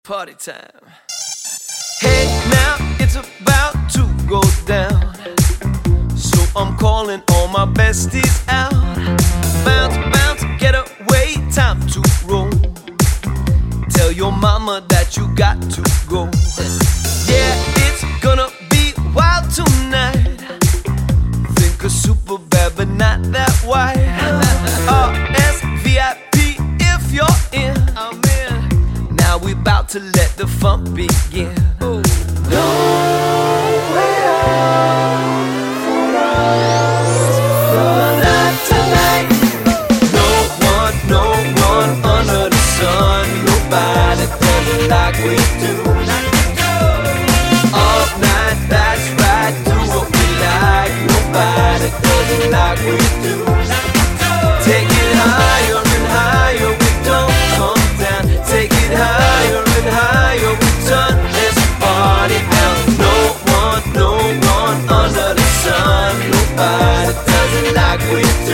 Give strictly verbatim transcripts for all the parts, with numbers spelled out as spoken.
Party time. Hey, now it's about to go down, so I'm calling all my besties out. Bounce, bounce, get away, time to roll. Tell your mama that you got to go. Yeah, it's gonna be wild tonight. Think of super bad, but not that white. R S V I P if you're in. I'm in. Now we about to let the fun begin. Ooh. No way out for us, but not tonight. No one, no one under the sun. Nobody does it like we do. All night, that's right, do what we like. Nobody does it like we do. Take it higher and higher, we don't come down. Take it higher and higher, we turn this party out. No one, no one under the sun. Nobody does it like we do.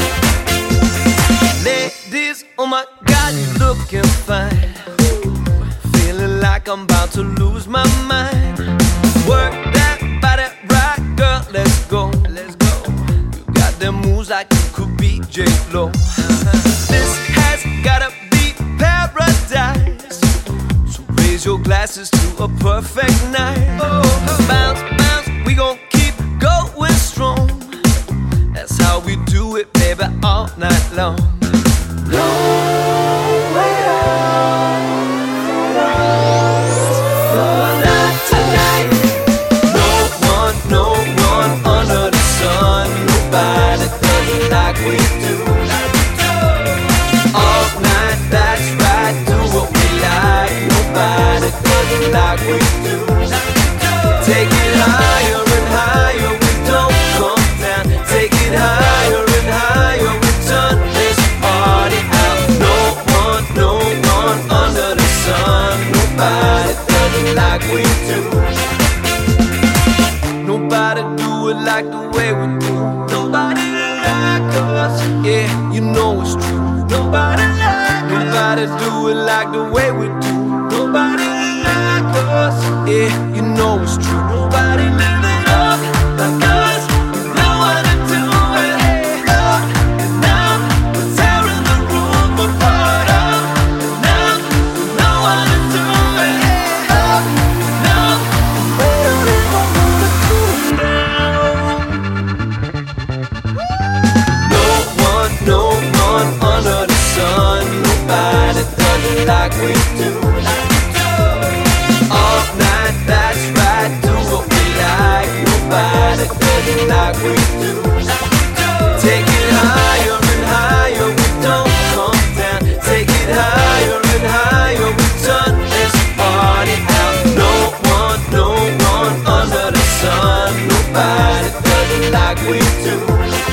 Ladies, oh my God, you're looking fine. Feeling like I'm about to lose my mind. Work that body right, girl, let's go. Let's go. You got them moves like you could be J-Lo. This has gotta be paradise, so raise your glasses to a perfect night. Oh, bounce, bounce, we gon' keep going strong. That's how we do it, baby, all night long. No way out for us, but not tonight. No one, no one under the sun. Nobody does it like we do. All night, that's right, do what we like. Nobody does it like we do. Take it higher and higher, we don't come down. Take it higher and higher, we turn this party out. No one, no one under the sun. Nobody does it like we do. Nobody do it like the way we do. Nobody like us, yeah, you know it's true. Nobody like Nobody do it like the way we do. Nobody like us, yeah, you know it's true. Nobody live it up like us. You know how to do it. Up and down, we're tearing the room apart. Up and down, you know how to do it. Up and down, we don't even wanna cool down. No one, no one under the sun. Nobody does it like we do. All night, that's right, do what we like. Nobody does it like we do. Take it higher and higher, we don't come down. Take it higher and higher, we turn this party out. No one, no one under the sun. Nobody does it like we do.